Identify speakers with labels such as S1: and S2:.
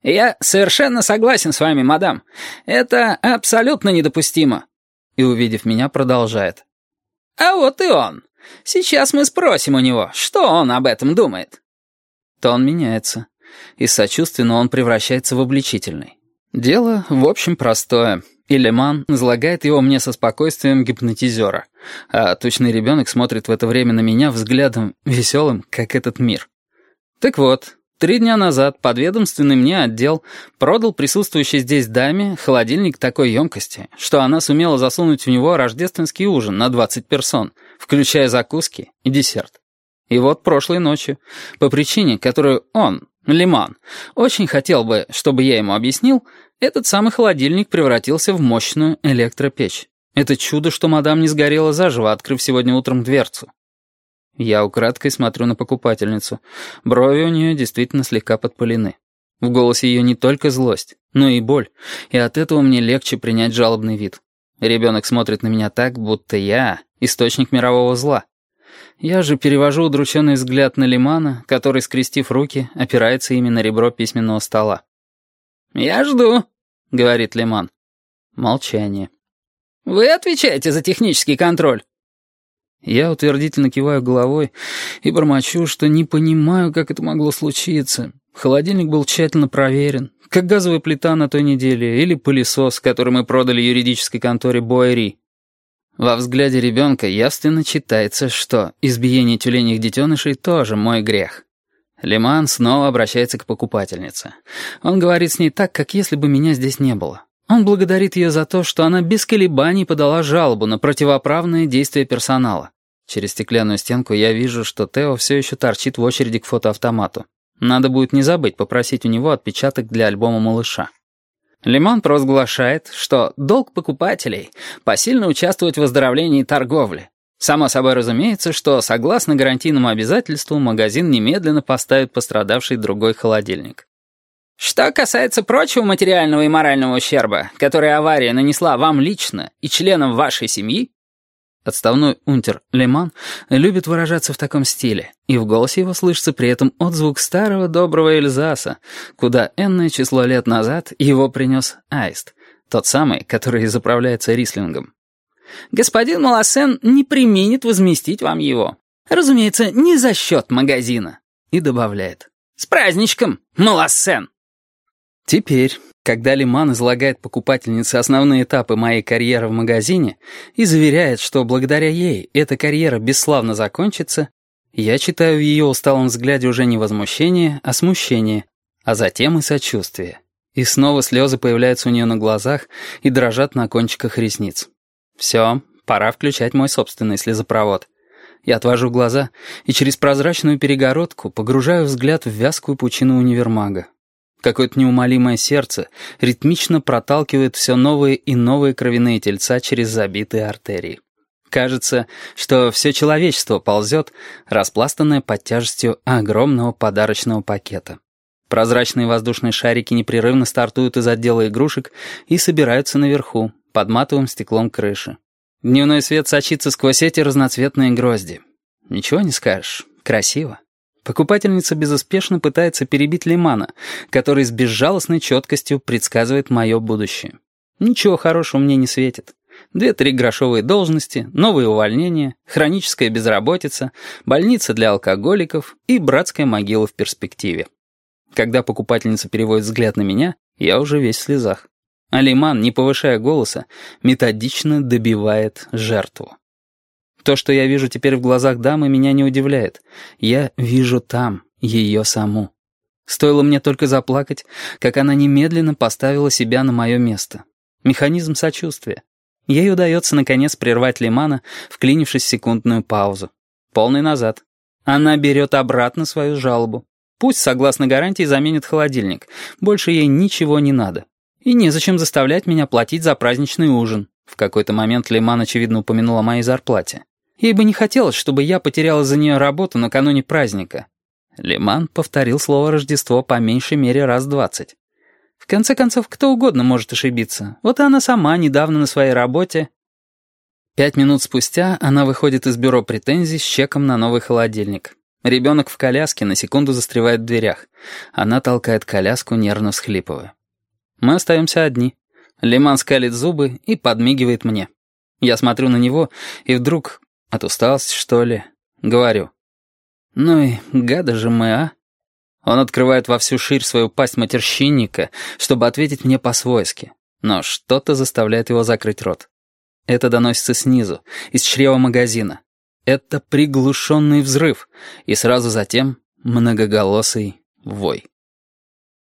S1: «Я совершенно согласен с вами, мадам. Это абсолютно недопустимо». И, увидев меня, продолжает. «А вот и он. Сейчас мы спросим у него, что он об этом думает». Тон меняется. Из сочувственного он превращается в обличительный. Дело, в общем, простое. И Леман излагает его мне со спокойствием гипнотизера, а тучный ребенок смотрит в это время на меня взглядом веселым, как этот мир. Так вот, 3 дня назад подведомственный мне отдел продал присутствующей здесь даме холодильник такой емкости, что она сумела засунуть в него рождественский ужин на 20 персон, включая закуски и десерт. И вот прошлой ночью, по причине, которую он, Леман, очень хотел бы, чтобы я ему объяснил, этот самый холодильник превратился в мощную электропечь. Это чудо, что мадам не сгорела заживо, открыв сегодня утром дверцу. Я украдкой смотрю на покупательницу. Брови у нее действительно слегка подпалены. В голосе ее не только злость, но и боль, и от этого мне легче принять жалобный вид. Ребенок смотрит на меня так, будто я — источник мирового зла. Я же перевожу удрученный взгляд на Лемана, который, скрестив руки, опирается ими на ребро письменного стола. «Я жду», — говорит Леман. Молчание. «Вы отвечаете за технический контроль?» Я утвердительно киваю головой и бормочу, что не понимаю, как это могло случиться. Холодильник был тщательно проверен, как газовая плита на той неделе или пылесос, который мы продали юридической конторе Боэри. Во взгляде ребенка явственно читается, что избиение тюленьих детенышей тоже мой грех. Леман снова обращается к покупательнице. Он говорит с ней так, как если бы меня здесь не было. Он благодарит ее за то, что она без колебаний подала жалобу на противоправные действия персонала. Через стеклянную стенку я вижу, что Тео все еще торчит в очереди к фотоавтомату. Надо будет не забыть попросить у него отпечаток для альбома малыша. Леман провозглашает, что долг покупателей — посильно участвовать в оздоровлении торговли. Само собой разумеется, что, согласно гарантийному обязательству, магазин немедленно поставит пострадавший другой холодильник. Что касается прочего материального и морального ущерба, который авария нанесла вам лично и членам вашей семьи, отставной унтер Леман любит выражаться в таком стиле, и в голосе его слышится при этом отзвук старого доброго Эльзаса, куда энное число лет назад его принес аист, тот самый, который заправляется рислингом. Господин Малассен не преминет возместить вам его. Разумеется, не за счет магазина. И добавляет: «С праздничком, Малассен!» Теперь, когда Леман излагает покупательнице основные этапы моей карьеры в магазине и заверяет, что благодаря ей эта карьера бесславно закончится, я читаю в ее усталом взгляде уже не возмущение, а смущение, а затем и сочувствие. И снова слезы появляются у нее на глазах и дрожат на кончиках ресниц. Все, пора включать мой собственный слезопровод. Я отвожу глаза и через прозрачную перегородку погружаю взгляд в вязкую пучину универмага. Какое-то неумолимое сердце ритмично проталкивает все новые и новые кровяные тельца через забитые артерии. Кажется, что все человечество ползет, распластанное под тяжестью огромного подарочного пакета. Прозрачные воздушные шарики непрерывно стартуют из отдела игрушек и собираются наверху, под матовым стеклом крыши. Дневной свет сочится сквозь эти разноцветные грозди. Ничего не скажешь. Красиво. Покупательница безуспешно пытается перебить Лемана, который с безжалостной четкостью предсказывает мое будущее. Ничего хорошего мне не светит. 2-3 грошовые должности, новые увольнения, хроническая безработица, больница для алкоголиков и братская могила в перспективе. Когда покупательница переводит взгляд на меня, я уже весь в слезах. А Леман, не повышая голоса, методично добивает жертву. То, что я вижу теперь в глазах дамы, меня не удивляет. Я вижу там ее саму. Стоило мне только заплакать, как она немедленно поставила себя на мое место. Механизм сочувствия. Ей удается, наконец, прервать Лемана, вклинившись в секундную паузу. Полный назад. Она берет обратно свою жалобу. Пусть, согласно гарантии, заменит холодильник. Больше ей ничего не надо. И незачем заставлять меня платить за праздничный ужин. В какой-то момент Леман, очевидно, упомянул о моей зарплате. Ей бы не хотелось, чтобы я потерял из-за нее работу накануне праздника. Леман повторил слово «Рождество» по меньшей мере раз 20. В конце концов, кто угодно может ошибиться. Вот и она сама недавно на своей работе. 5 минут спустя она выходит из бюро претензий с чеком на новый холодильник. Ребенок в коляске на секунду застревает в дверях. Она толкает коляску, нервно всхлипывая. Мы остаемся одни. Лиман скалит зубы и подмигивает мне. Я смотрю на него, и вдруг, от усталости, что ли, говорю: «Ну и гады же мы, а?» Он открывает во всю ширь свою пасть матерщинника, чтобы ответить мне по-свойски, но что-то заставляет его закрыть рот. Это доносится снизу, из чрева магазина. Это приглушенный взрыв, и сразу затем многоголосый вой.